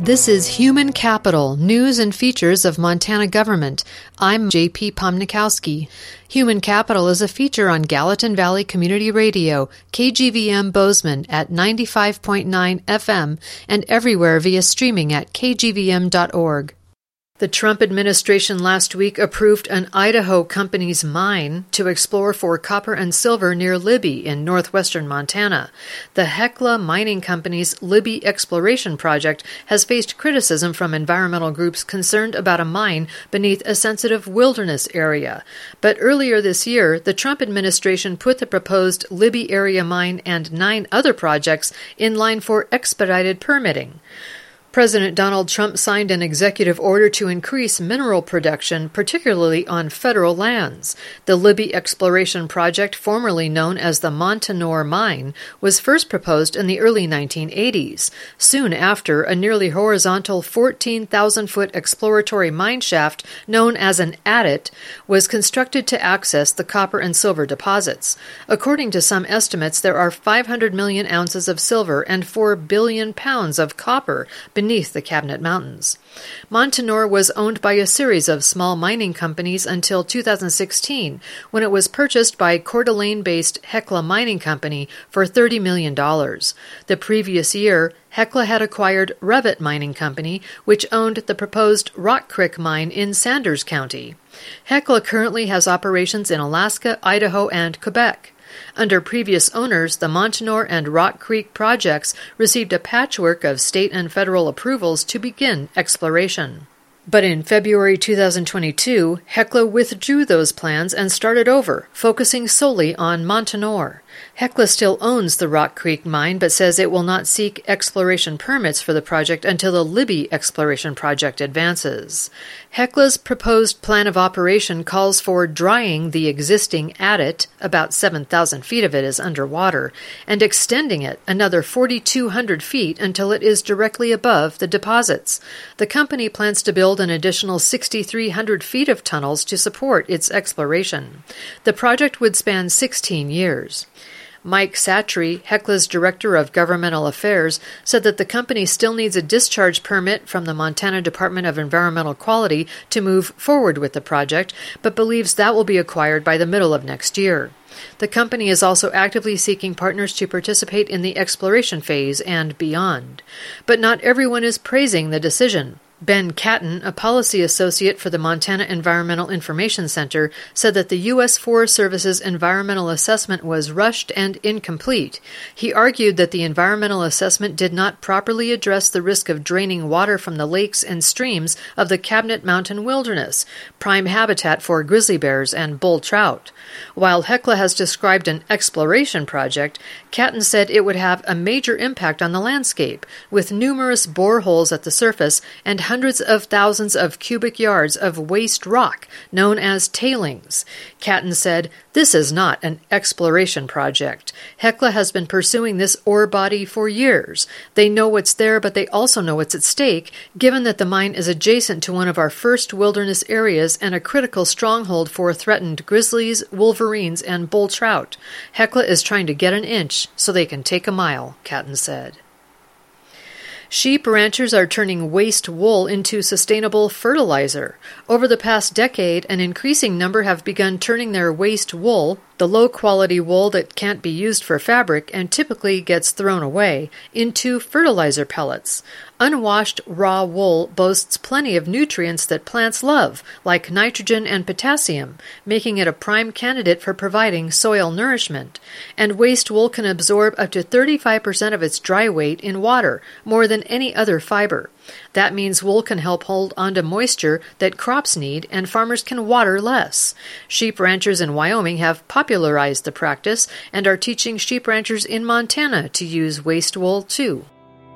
This is Human Capital, News and Features of Montana Government. I'm J.P. Pomnikowski. Human Capital is a feature on Gallatin Valley Community Radio, KGVM Bozeman at 95.9 FM and everywhere via streaming at kgvm.org. The Trump administration last week approved an Idaho company's mine to explore for copper and silver near Libby in northwestern Montana. The Hecla Mining Company's Libby exploration project has faced criticism from environmental groups concerned about a mine beneath a sensitive wilderness area. But earlier this year, the Trump administration put the proposed Libby area mine and 9 other projects in line for expedited permitting. President Donald Trump signed an executive order to increase mineral production, particularly on federal lands. The Libby exploration project, formerly known as the Montanore Mine, was first proposed in the early 1980s. Soon after, a nearly horizontal 14,000-foot exploratory mine shaft, known as an adit, was constructed to access the copper and silver deposits. According to some estimates, there are 500 million ounces of silver and 4 billion pounds of copper beneath the Cabinet Mountains. Montanore was owned by a series of small mining companies until 2016, when it was purchased by Coeur d'Alene-based Hecla Mining Company for $30 million. The previous year, Hecla had acquired Revit Mining Company, which owned the proposed Rock Creek mine in Sanders County. Hecla currently has operations in Alaska, Idaho, and Quebec. Under previous owners, the Montanore and Rock Creek projects received a patchwork of state and federal approvals to begin exploration. But in February 2022, Hecla withdrew those plans and started over, focusing solely on Montanore. Hecla still owns the Rock Creek mine, but says it will not seek exploration permits for the project until the Libby exploration project advances. Hecla's proposed plan of operation calls for drying the existing adit, about 7,000 feet of it is underwater, and extending it another 4,200 feet until it is directly above the deposits. The company plans to build an additional 6,300 feet of tunnels to support its exploration. The project would span 16 years. Mike Satry, Hecla's Director of Governmental Affairs, said that the company still needs a discharge permit from the Montana Department of Environmental Quality to move forward with the project, but believes that will be acquired by the middle of next year. The company is also actively seeking partners to participate in the exploration phase and beyond. But not everyone is praising the decision. Ben Catton, a policy associate for the Montana Environmental Information Center, said that the U.S. Forest Service's environmental assessment was rushed and incomplete. He argued that the environmental assessment did not properly address the risk of draining water from the lakes and streams of the Cabinet Mountain Wilderness, prime habitat for grizzly bears and bull trout. While Hecla has described an exploration project, Catton said it would have a major impact on the landscape, with numerous boreholes at the surface and hundreds of thousands of cubic yards of waste rock, known as tailings. Catton said, "This is not an exploration project. Hecla has been pursuing this ore body for years. They know what's there, but they also know what's at stake, given that the mine is adjacent to one of our first wilderness areas and a critical stronghold for threatened grizzlies, wolverines, and bull trout. Hecla is trying to get an inch so they can take a mile," Catton said. Sheep ranchers are turning waste wool into sustainable fertilizer. Over the past decade, an increasing number have begun turning their waste wool, the low-quality wool that can't be used for fabric and typically gets thrown away, into fertilizer pellets. Unwashed raw wool boasts plenty of nutrients that plants love, like nitrogen and potassium, making it a prime candidate for providing soil nourishment. And waste wool can absorb up to 35% of its dry weight in water, more than any other fiber. That means wool can help hold onto moisture that crops need and farmers can water less. Sheep ranchers in Wyoming have popularized the practice and are teaching sheep ranchers in Montana to use waste wool too.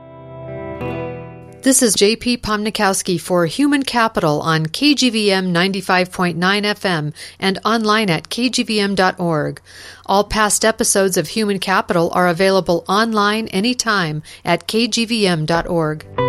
This is J.P. Pomnikowski for Human Capital on KGVM 95.9 FM and online at kgvm.org. All past episodes of Human Capital are available online anytime at kgvm.org.